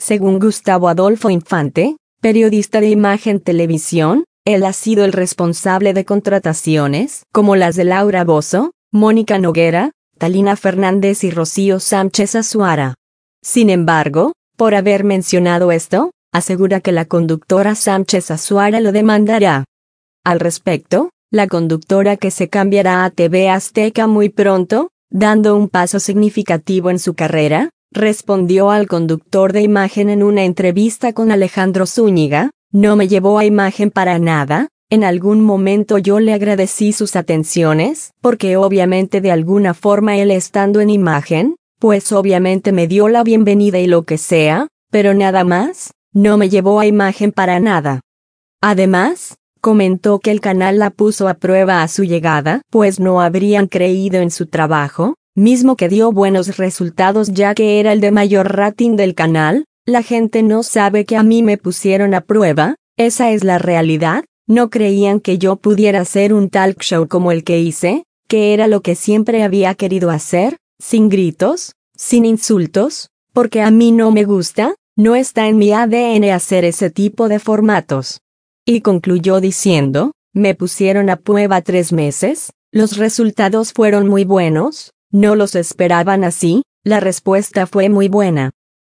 Según Gustavo Adolfo Infante, periodista de Imagen Televisión, él ha sido el responsable de contrataciones como las de Laura Bozzo, Mónica Noguera, Thalina Fernández y Rocío Sánchez Azuara. Sin embargo, por haber mencionado esto, asegura que la conductora Sánchez Azuara lo demandará. Al respecto, la conductora, que se cambiará a TV Azteca muy pronto, dando un paso significativo en su carrera, respondió al conductor de Imagen en una entrevista con Alejandro Zúñiga: "No me llevó a Imagen para nada, en algún momento yo le agradecí sus atenciones, porque obviamente de alguna forma él, estando en Imagen, pues obviamente me dio la bienvenida y lo que sea, pero nada más, no me llevó a Imagen para nada". Además, comentó que el canal la puso a prueba a su llegada, pues no habrían creído en su trabajo, mismo que dio buenos resultados ya que era el de mayor rating del canal. "La gente no sabe que a mí me pusieron a prueba, esa es la realidad, no creían que yo pudiera hacer un talk show como el que hice, que era lo que siempre había querido hacer, sin gritos, sin insultos, porque a mí no me gusta, no está en mi ADN hacer ese tipo de formatos". Y concluyó diciendo: "Me pusieron a prueba 3 meses, los resultados fueron muy buenos, no los esperaban así, la respuesta fue muy buena.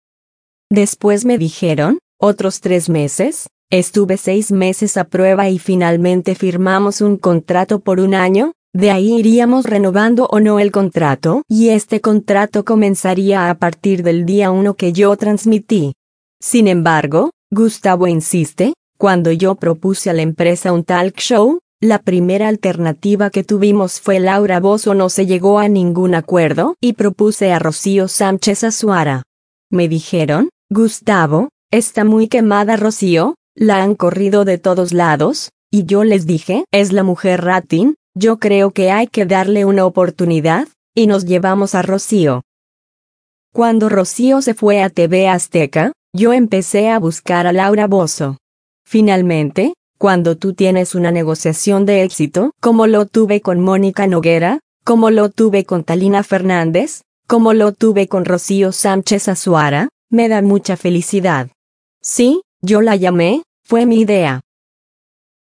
Después me dijeron, otros 3 meses, estuve 6 meses a prueba y finalmente firmamos un contrato por 1 año, de ahí iríamos renovando o no el contrato, y este contrato comenzaría a partir del día 1 que yo transmití". Sin embargo, Gustavo insiste: "Cuando yo propuse a la empresa un talk show, la primera alternativa que tuvimos fue Laura Bozzo, no se llegó a ningún acuerdo y propuse a Rocío Sánchez Azuara. Me dijeron: Gustavo, está muy quemada Rocío, la han corrido de todos lados, y yo les dije: es la mujer rating, yo creo que hay que darle una oportunidad, y nos llevamos a Rocío". Cuando Rocío se fue a TV Azteca, yo empecé a buscar a Laura Bozzo. Finalmente, cuando tú tienes una negociación de éxito, como lo tuve con Mónica Noguera, como lo tuve con Thalina Fernández, como lo tuve con Rocío Sánchez Azuara, me da mucha felicidad. Sí, yo la llamé, fue mi idea.